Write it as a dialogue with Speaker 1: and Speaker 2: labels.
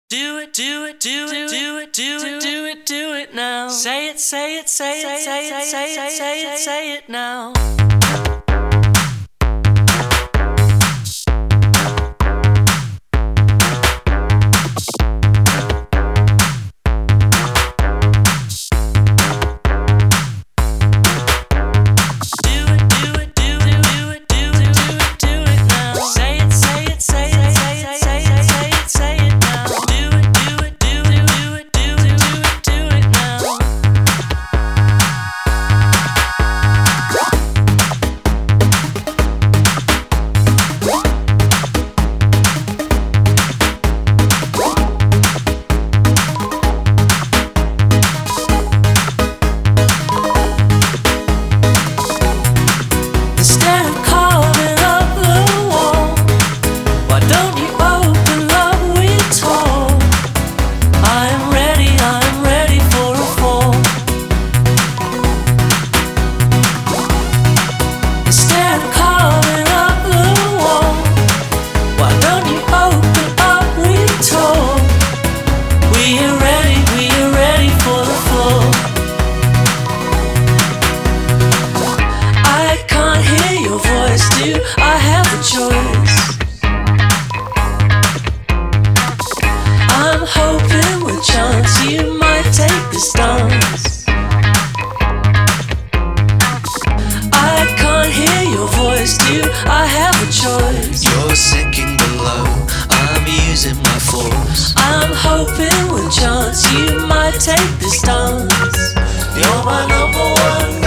Speaker 1: Do it, do it, do it, do it, do it, do it, do it now. Say it, say it, say it, say it, say it, say it, say it now. I have a choice. I'm hoping with chance you might take the stance. I can't hear your voice, do I have a choice?
Speaker 2: You're sinking below, I'm using my force.
Speaker 1: I'm hoping with chance you might take the stance.
Speaker 2: You're my number one.